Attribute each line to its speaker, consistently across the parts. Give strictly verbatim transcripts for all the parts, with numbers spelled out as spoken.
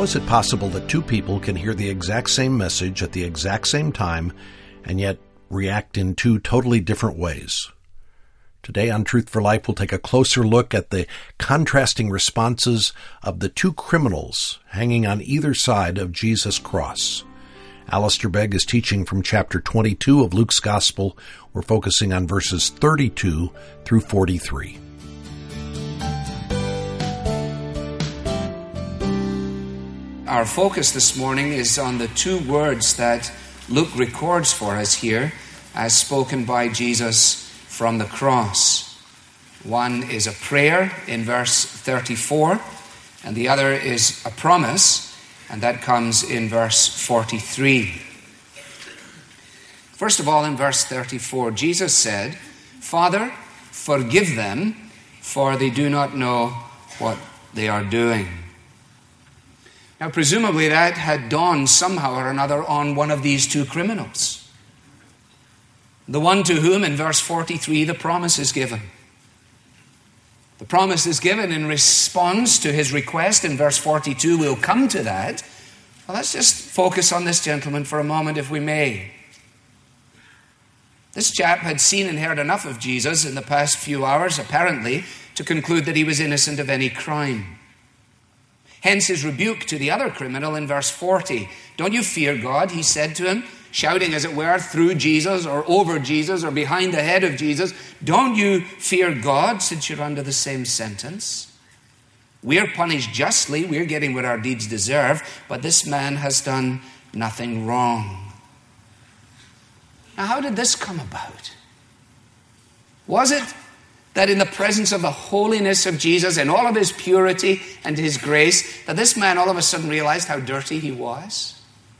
Speaker 1: How is it possible that two people can hear the exact same message at the exact same time and yet react in two totally different ways? Today on Truth for Life, we'll take a closer look at the contrasting responses of the two criminals hanging on either side of Jesus' cross. Alistair Begg is teaching from chapter twenty-two of Luke's Gospel. We're focusing on verses thirty-two through forty-three.
Speaker 2: Our focus this morning is on the two words that Luke records for us here as spoken by Jesus from the cross. One is a prayer in verse thirty-four, and the other is a promise, and that comes in verse forty-three. First of all, in verse thirty-four, Jesus said, "Father, forgive them, for they do not know what they are doing." Now, presumably that had dawned somehow or another on one of these two criminals. The one to whom, in verse forty-three, the promise is given. The promise is given in response to his request in verse forty-two. We'll come to that. Well, let's just focus on this gentleman for a moment, if we may. This chap had seen and heard enough of Jesus in the past few hours, apparently, to conclude that he was innocent of any crime. Hence his rebuke to the other criminal in verse forty. "Don't you fear God," he said to him, shouting as it were through Jesus or over Jesus or behind the head of Jesus. "Don't you fear God, since you're under the same sentence? We're punished justly, we're getting what our deeds deserve, but this man has done nothing wrong." Now, how did this come about? Was it that in the presence of the holiness of Jesus and all of his purity and his grace, that this man all of a sudden realized how dirty he was?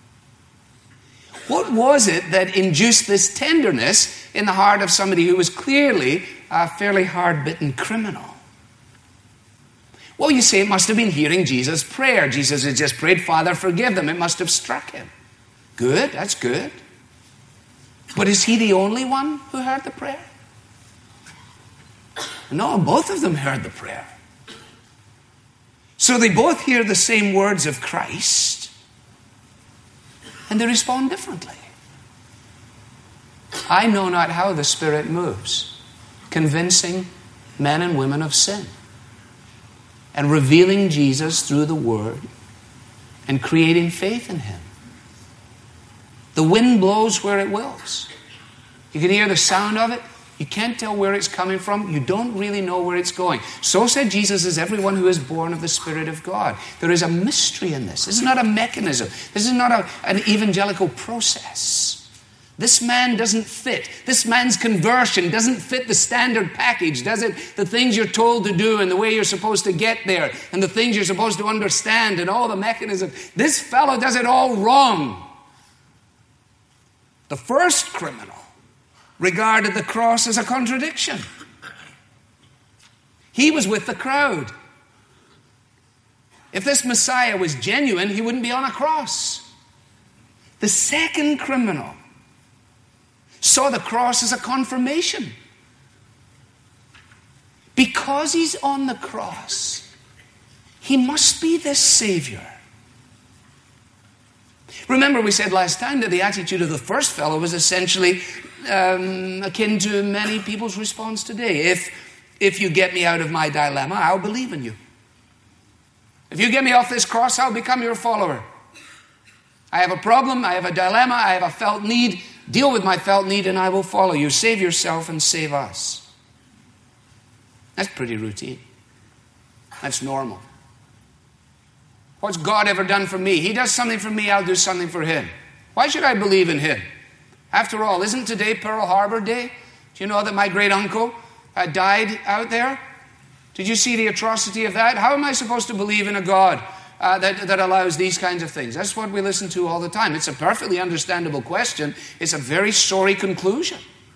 Speaker 2: What was it that induced this tenderness in the heart of somebody who was clearly a fairly hard-bitten criminal? Well, you say it must have been hearing Jesus' prayer. Jesus had just prayed, "Father, forgive them." It must have struck him. Good, that's good. But is he the only one who heard the prayer? No, both of them heard the prayer. So they both hear the same words of Christ, and they respond differently. I know not how the Spirit moves, convincing men and women of sin, and revealing Jesus through the Word, and creating faith in Him. The wind blows where it wills. You can hear the sound of it. You can't tell where it's coming from. You don't really know where it's going. So said Jesus, is everyone who is born of the Spirit of God. There is a mystery in this. This is not a mechanism. This is not a, an evangelical process. This man doesn't fit. This man's conversion doesn't fit the standard package, does it? The things you're told to do and the way you're supposed to get there and the things you're supposed to understand and all the mechanisms. This fellow does it all wrong. The first criminal regarded the cross as a contradiction. He was with the crowd. If this Messiah was genuine, he wouldn't be on a cross. The second criminal saw the cross as a confirmation. Because he's on the cross, he must be this Savior. Remember, we said last time that the attitude of the first fellow was essentially um, akin to many people's response today. If, if you get me out of my dilemma, I'll believe in you. If you get me off this cross, I'll become your follower. I have a problem, I have a dilemma, I have a felt need. Deal with my felt need and I will follow you. Save yourself and save us. That's pretty routine. That's normal. What's God ever done for me? He does something for me, I'll do something for him. Why should I believe in him? After all, isn't today Pearl Harbor Day? Do you know that my great uncle uh, died out there? Did you see the atrocity of that? How am I supposed to believe in a God uh, that, that allows these kinds of things? That's what we listen to all the time. It's a perfectly understandable question. It's a very sorry conclusion.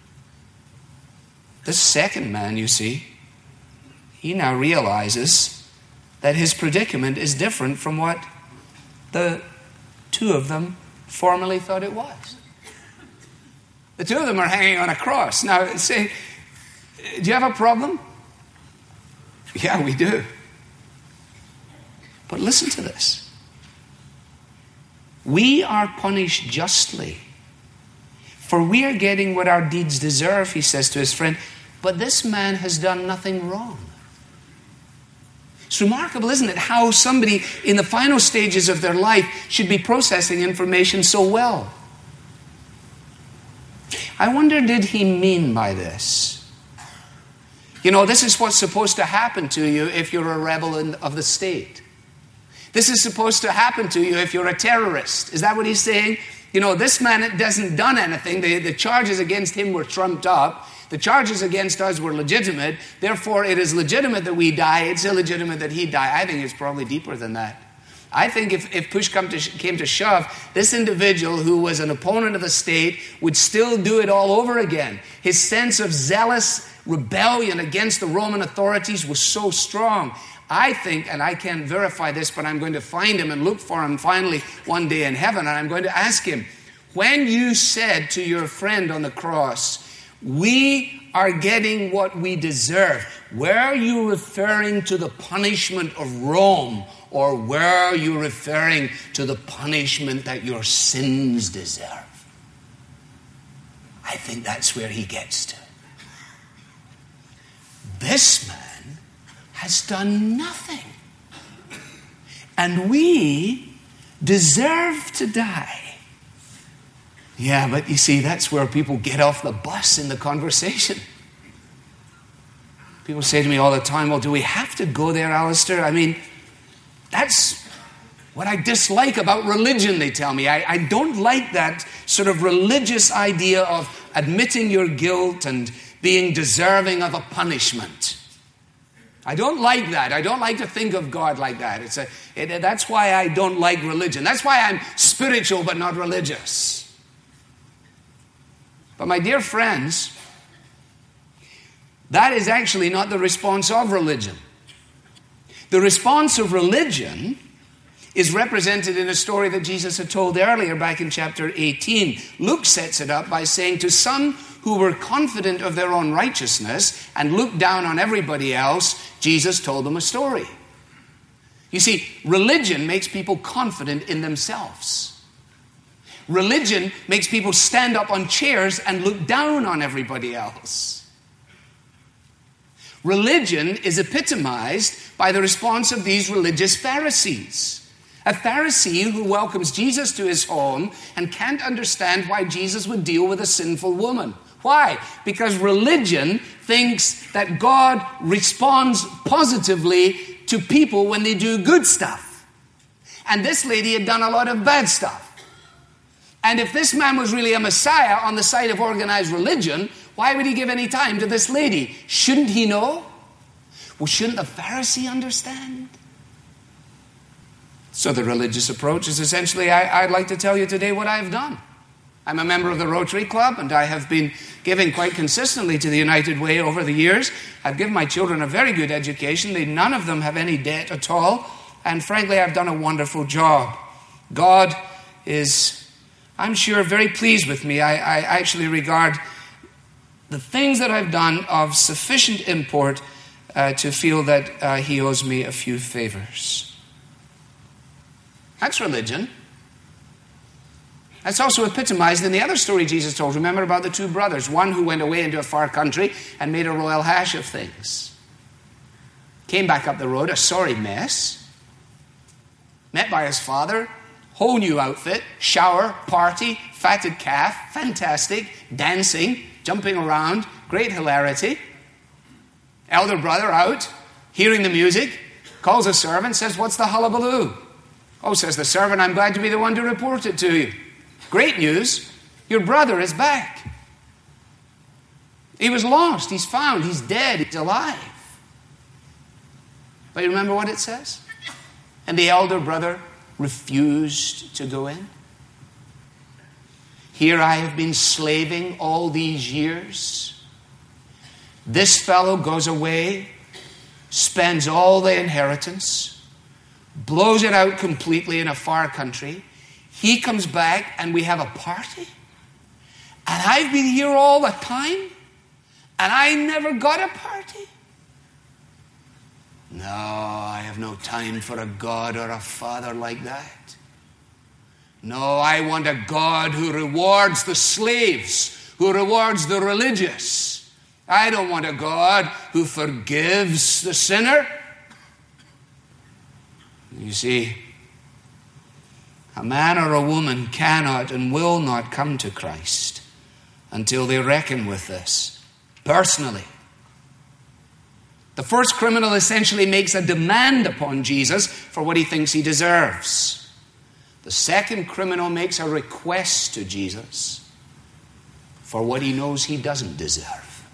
Speaker 2: The second man, you see, he now realizes that his predicament is different from what the two of them formerly thought it was. The two of them are hanging on a cross. Now, say, do you have a problem? Yeah, we do. But listen to this. We are punished justly, for we are getting what our deeds deserve, he says to his friend. But this man has done nothing wrong. It's remarkable, isn't it, how somebody in the final stages of their life should be processing information so well. I wonder, did he mean by this? You know, this is what's supposed to happen to you if you're a rebel in, of the state. This is supposed to happen to you if you're a terrorist. Is that what he's saying? You know, this man hasn't done anything. The, the charges against him were trumped up. The charges against us were legitimate. Therefore, it is legitimate that we die. It's illegitimate that he die. I think it's probably deeper than that. I think if, if push come to, came to shove, this individual who was an opponent of the state would still do it all over again. His sense of zealous rebellion against the Roman authorities was so strong. I think, and I can't verify this, but I'm going to find him and look for him finally one day in heaven, and I'm going to ask him, when you said to your friend on the cross, we are getting what we deserve, were you referring to the punishment of Rome, or were you referring to the punishment that your sins deserve? I think that's where he gets to. This man has done nothing. And we deserve to die. Yeah, but you see, that's where people get off the bus in the conversation. People say to me all the time, well, do we have to go there, Alistair? I mean, that's what I dislike about religion, they tell me. I, I don't like that sort of religious idea of admitting your guilt and being deserving of a punishment. I don't like that. I don't like to think of God like that. It's a, it, that's why I don't like religion. That's why I'm spiritual but not religious. But my dear friends, that is actually not the response of religion. The response of religion is represented in a story that Jesus had told earlier back in chapter eighteen. Luke sets it up by saying, to some who were confident of their own righteousness and looked down on everybody else, Jesus told them a story. You see, religion makes people confident in themselves. Religion makes people stand up on chairs and look down on everybody else. Religion is epitomized by the response of these religious Pharisees. A Pharisee who welcomes Jesus to his home and can't understand why Jesus would deal with a sinful woman. Why? Because religion thinks that God responds positively to people when they do good stuff. And this lady had done a lot of bad stuff. And if this man was really a Messiah on the side of organized religion, why would he give any time to this lady? Shouldn't he know? Well, shouldn't the Pharisee understand? So the religious approach is essentially, I, I'd like to tell you today what I've done. I'm a member of the Rotary Club, and I have been giving quite consistently to the United Way over the years. I've given my children a very good education. They, none of them have any debt at all. And frankly, I've done a wonderful job. God is, I'm sure, very pleased with me. I, I actually regard the things that I've done of sufficient import uh, to feel that uh, he owes me a few favors. That's religion. That's also epitomized in the other story Jesus told. Remember about the two brothers, one who went away into a far country and made a royal hash of things. Came back up the road, a sorry mess. Met by his father, whole new outfit, shower, party, fatted calf, fantastic, dancing, jumping around, great hilarity. Elder brother out, hearing the music, calls a servant, says, what's the hullabaloo? Oh, says the servant, I'm glad to be the one to report it to you. Great news, your brother is back. He was lost, he's found, he's dead, he's alive. But you remember what it says? And the elder brother refused to go in. Here I have been slaving all these years. This fellow goes away, spends all the inheritance, blows it out completely in a far country. He comes back and we have a party. And I've been here all the time and I never got a party. No, I have no time for a God or a father like that. No, I want a God who rewards the slaves, who rewards the religious. I don't want a God who forgives the sinner. You see, a man or a woman cannot and will not come to Christ until they reckon with this personally. The first criminal essentially makes a demand upon Jesus for what he thinks he deserves. The second criminal makes a request to Jesus for what he knows he doesn't deserve.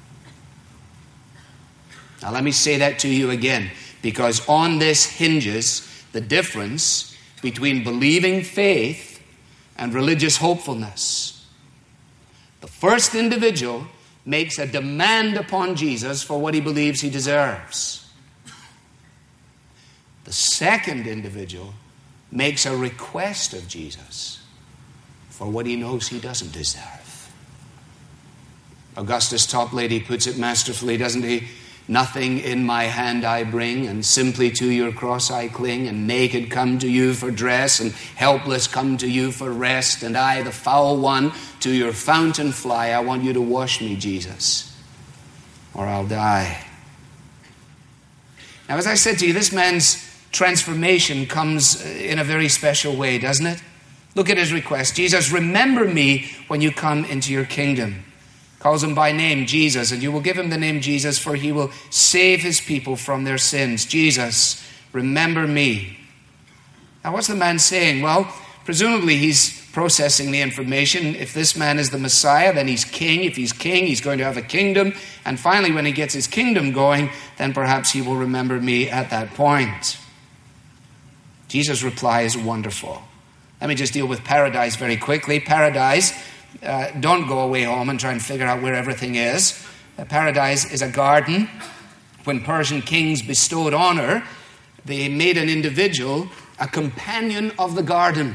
Speaker 2: Now let me say that to you again, because on this hinges the difference between believing faith and religious hopefulness. The first individual makes a demand upon Jesus for what he believes he deserves. The second individual makes a request of Jesus for what he knows he doesn't deserve. Augustus Toplady puts it masterfully, doesn't he? Nothing in my hand I bring, and simply to your cross I cling, and naked come to you for dress, and helpless come to you for rest, and I, the foul one, to your fountain fly. I want you to wash me, Jesus, or I'll die. Now, as I said to you, this man's transformation comes in a very special way, doesn't it? Look at his request. Jesus, remember me when you come into your kingdom. Calls him by name, Jesus, and you will give him the name Jesus, for he will save his people from their sins. Jesus, remember me. Now, what's the man saying? Well, presumably he's processing the information. If this man is the Messiah, then he's king. If he's king, he's going to have a kingdom. And finally, when he gets his kingdom going, then perhaps he will remember me at that point. Jesus' reply is wonderful. Let me just deal with paradise very quickly. Paradise, uh, don't go away home and try and figure out where everything is. Uh, paradise is a garden. When Persian kings bestowed honor, they made an individual a companion of the garden.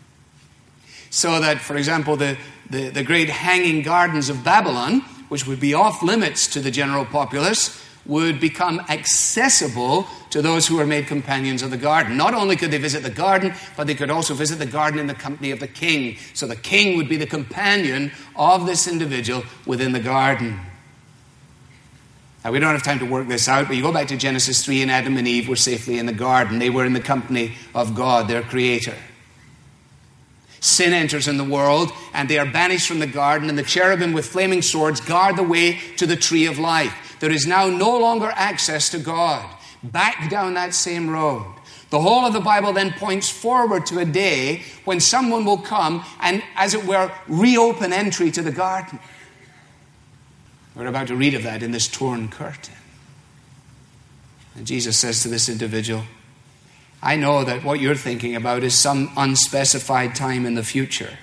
Speaker 2: So that, for example, the, the, the great hanging gardens of Babylon, which would be off limits to the general populace, would become accessible to those who were made companions of the garden. Not only could they visit the garden, but they could also visit the garden in the company of the king. So the king would be the companion of this individual within the garden. Now, we don't have time to work this out, but you go back to Genesis three, and Adam and Eve were safely in the garden. They were in the company of God, their creator. Sin enters in the world, and they are banished from the garden, and the cherubim with flaming swords guard the way to the tree of life. There is now no longer access to God. Back down that same road. The whole of the Bible then points forward to a day when someone will come and, as it were, reopen entry to the garden. We're about to read of that in this torn curtain. And Jesus says to this individual, I know that what you're thinking about is some unspecified time in the future.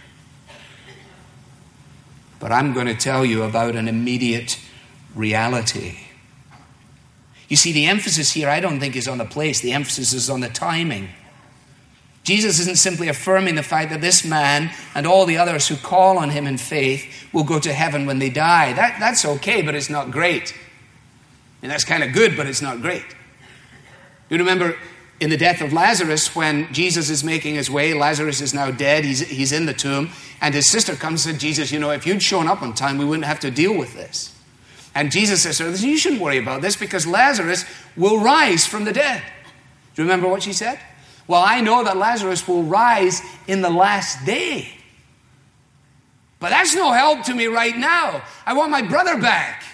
Speaker 2: But I'm going to tell you about an immediate reality. You see, the emphasis here, I don't think, is on the place. The emphasis is on the timing. Jesus isn't simply affirming the fact that this man and all the others who call on him in faith will go to heaven when they die. That, that's okay, but it's not great. And that's kind of good, but it's not great. You remember in the death of Lazarus, when Jesus is making his way, Lazarus is now dead, he's, he's in the tomb, and his sister comes and said, Jesus, you know, if you'd shown up on time, we wouldn't have to deal with this. And Jesus says to her, you shouldn't worry about this because Lazarus will rise from the dead. Do you remember what she said? Well, I know that Lazarus will rise in the last day. But that's no help to me right now. I want my brother back.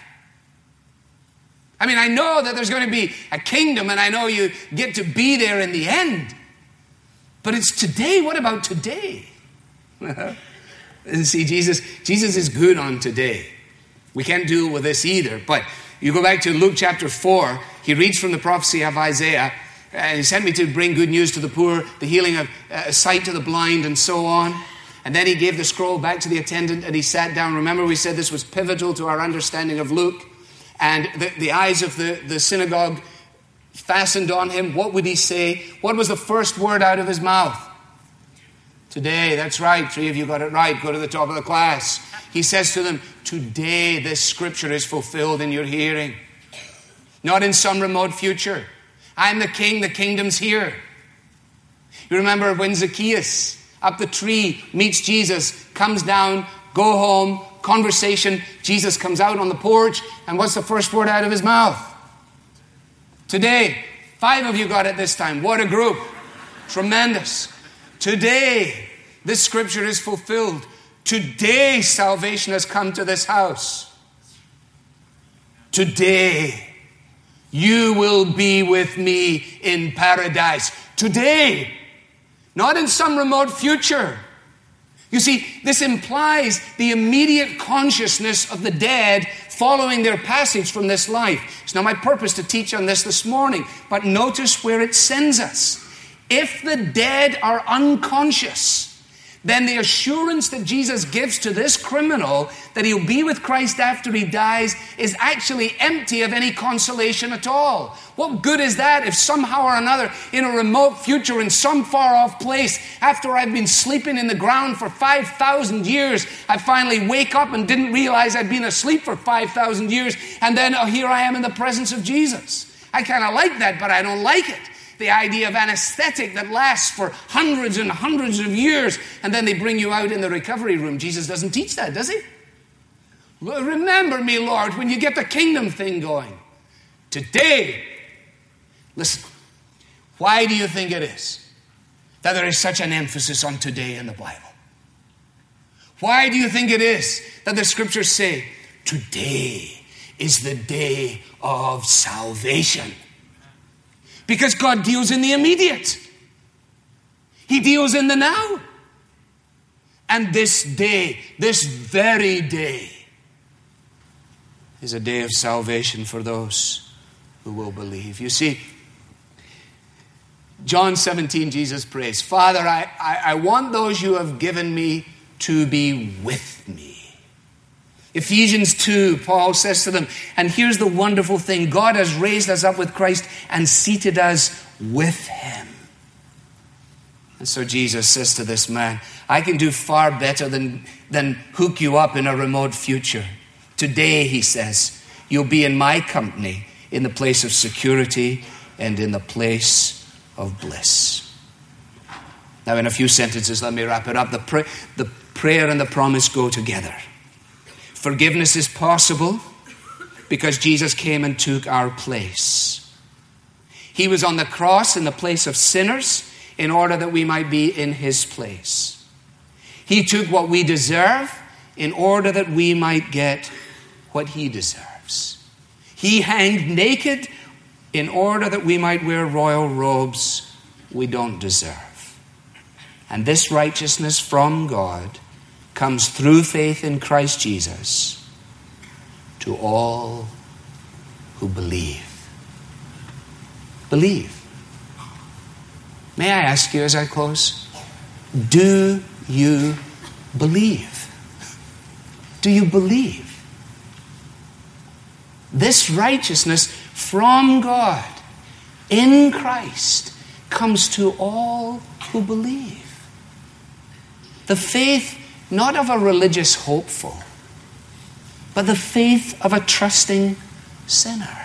Speaker 2: I mean, I know that there's going to be a kingdom and I know you get to be there in the end. But it's today. What about today? And see, Jesus, Jesus is good on today. We can't deal with this either. But you go back to Luke chapter four. He reads from the prophecy of Isaiah. And he sent me to bring good news to the poor, the healing of uh, sight to the blind, and so on. And then he gave the scroll back to the attendant and he sat down. Remember, we said this was pivotal to our understanding of Luke. And the, the eyes of the, the synagogue fastened on him. What would he say? What was the first word out of his mouth? Today, that's right. Three of you got it right. Go to the top of the class. He says to them, today this scripture is fulfilled in your hearing. Not in some remote future. I'm the king, the kingdom's here. You remember when Zacchaeus, Up the tree, meets Jesus, comes down, go home, conversation. Jesus comes out on the porch, and what's the first word out of his mouth? Today. Five of you got it this time. What a group. Tremendous. Today, this scripture is fulfilled. Today, salvation has come to this house. Today, you will be with me in paradise. Today, not in some remote future. You see, this implies the immediate consciousness of the dead following their passage from this life. It's not my purpose to teach on this this morning, but notice where it sends us. If the dead are unconscious, then the assurance that Jesus gives to this criminal that he'll be with Christ after he dies is actually empty of any consolation at all. What good is that if somehow or another, in a remote future, in some far-off place, after I've been sleeping in the ground for five thousand years, I finally wake up and didn't realize I'd been asleep for five thousand years, and then oh, here I am in the presence of Jesus. I kind of like that, but I don't like it. The idea of anesthetic that lasts for hundreds and hundreds of years, and then they bring you out in the recovery room. Jesus doesn't teach that, does he? Remember me, Lord, when you get the kingdom thing going. Today, listen, why do you think it is that there is such an emphasis on today in the Bible? Why do you think it is that the scriptures say, today is the day of salvation? Because God deals in the immediate. He deals in the now. And this day, this very day, is a day of salvation for those who will believe. You see, John seventeen, Jesus prays, Father, I, I, I want those you have given me to be with me. Ephesians two, Paul says to them, and here's the wonderful thing, God has raised us up with Christ and seated us with him. And so Jesus says to this man, I can do far better than, than hook you up in a remote future. Today, he says, you'll be in my company in the place of security and in the place of bliss. Now, in a few sentences, let me wrap it up. The, pray, the prayer and the promise go together. Forgiveness is possible because Jesus came and took our place. He was on the cross in the place of sinners in order that we might be in his place. He took what we deserve in order that we might get what he deserves. He hanged naked in order that we might wear royal robes we don't deserve. And this righteousness from God comes through faith in Christ Jesus to all who believe. Believe. May I ask you as I close, do you believe? Do you believe? This righteousness from God in Christ comes to all who believe. The faith not of a religious hopeful, but the faith of a trusting sinner.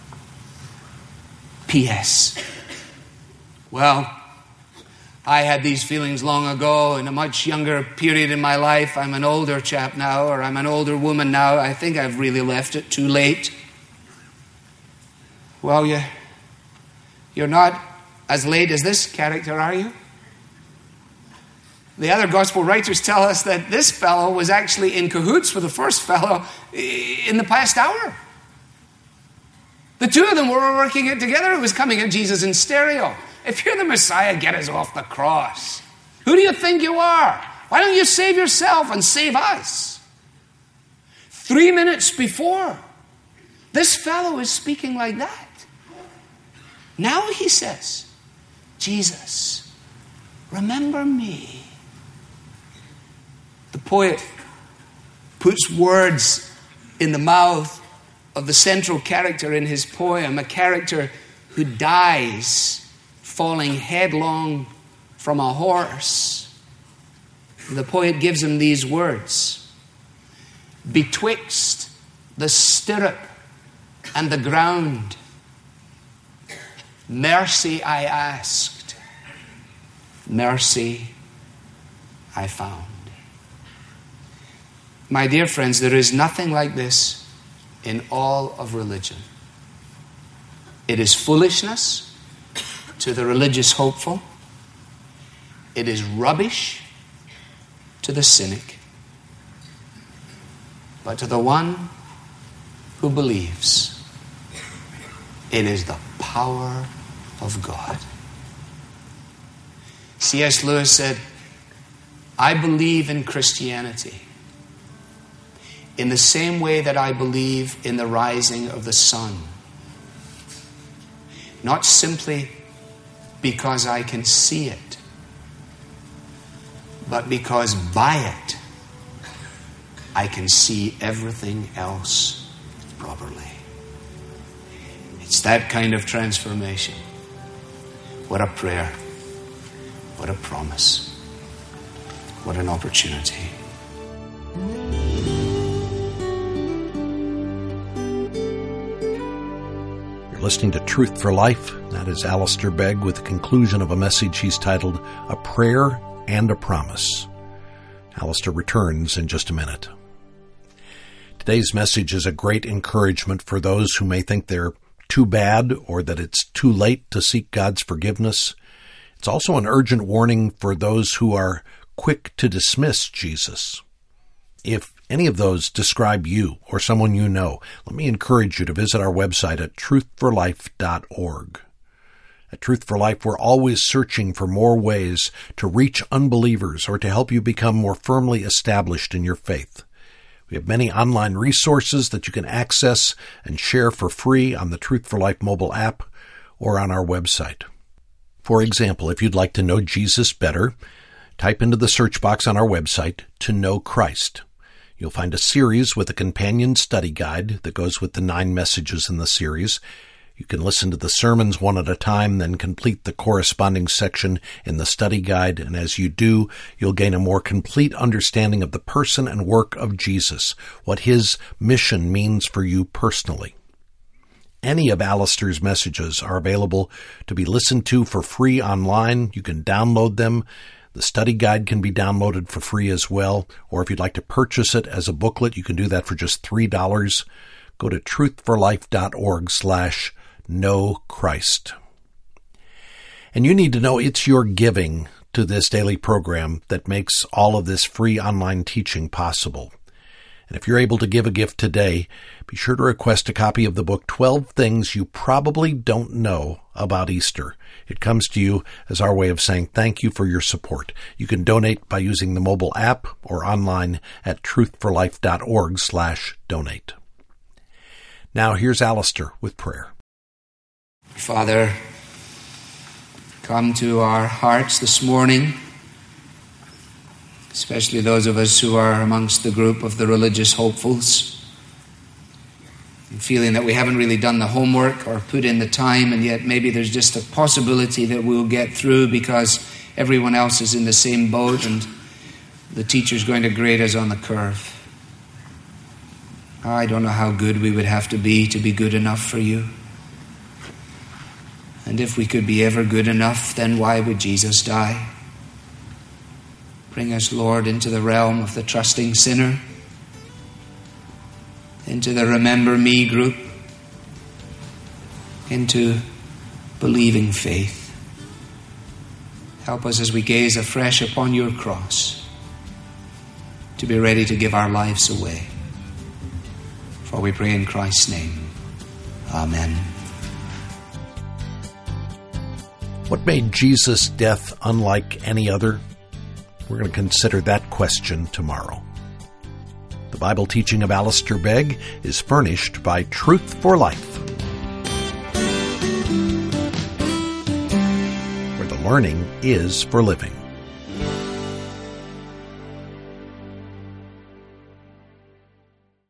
Speaker 2: P S Well, I had these feelings long ago in a much younger period in my life. I'm an older chap now, or I'm an older woman now. I think I've really left it too late. Well, you, you're not as late as this character, are you? The other gospel writers tell us that this fellow was actually in cahoots with the first fellow in the past hour. The two of them were working it together. It was coming at Jesus in stereo. If you're the Messiah, get us off the cross. Who do you think you are? Why don't you save yourself and save us? Three minutes before, this fellow is speaking like that. Now he says, Jesus, remember me. The poet puts words in the mouth of the central character in his poem, a character who dies falling headlong from a horse. The poet gives him these words: betwixt the stirrup and the ground, mercy I asked, mercy I found. My dear friends, there is nothing like this in all of religion. It is foolishness to the religious hopeful. It is rubbish to the cynic. But to the one who believes, it is the power of God. C S Lewis said, I believe in Christianity in the same way that I believe in the rising of the sun. Not simply because I can see it, but because by it I can see everything else properly. It's that kind of transformation. What a prayer. What a promise. What an opportunity.
Speaker 1: You're listening to Truth for Life. That is Alistair Begg with the conclusion of a message he's titled, A Prayer and a Promise. Alistair returns in just a minute. Today's message is a great encouragement for those who may think they're too bad or that it's too late to seek God's forgiveness. It's also an urgent warning for those who are quick to dismiss Jesus. If any of those describe you or someone you know, let me encourage you to visit our website at truth for life dot org. At Truth for Life, we're always searching for more ways to reach unbelievers or to help you become more firmly established in your faith. We have many online resources that you can access and share for free on the Truth for Life mobile app or on our website. For example, if you'd like to know Jesus better, type into the search box on our website, To Know Christ. You'll find a series with a companion study guide that goes with the nine messages in the series. You can listen to the sermons one at a time, then complete the corresponding section in the study guide, and as you do, you'll gain a more complete understanding of the person and work of Jesus, what his mission means for you personally. Any of Alistair's messages are available to be listened to for free online. You can download them. The study guide can be downloaded for free as well, or if you'd like to purchase it as a booklet, you can do that for just three dollars. Go to truth for life dot org slash know Christ. And you need to know it's your giving to this daily program that makes all of this free online teaching possible. And if you're able to give a gift today, be sure to request a copy of the book, twelve Things You Probably Don't Know About Easter. It comes to you as our way of saying thank you for your support. You can donate by using the mobile app or online at truth for life dot org slash donate. Now here's Alistair with prayer.
Speaker 2: Father, come to our hearts this morning, especially those of us who are amongst the group of the religious hopefuls, and feeling that we haven't really done the homework or put in the time, and yet maybe there's just a possibility that we'll get through because everyone else is in the same boat and the teacher's going to grade us on the curve. I don't know how good we would have to be to be good enough for you. And if we could be ever good enough, then why would Jesus die? Bring us, Lord, into the realm of the trusting sinner, into the remember me group, into believing faith. Help us as we gaze afresh upon your cross to be ready to give our lives away. For we pray in Christ's name. Amen.
Speaker 1: What made Jesus' death unlike any other? We're going to consider that question tomorrow. The Bible teaching of Alistair Begg is furnished by Truth for Life, where the learning is for living.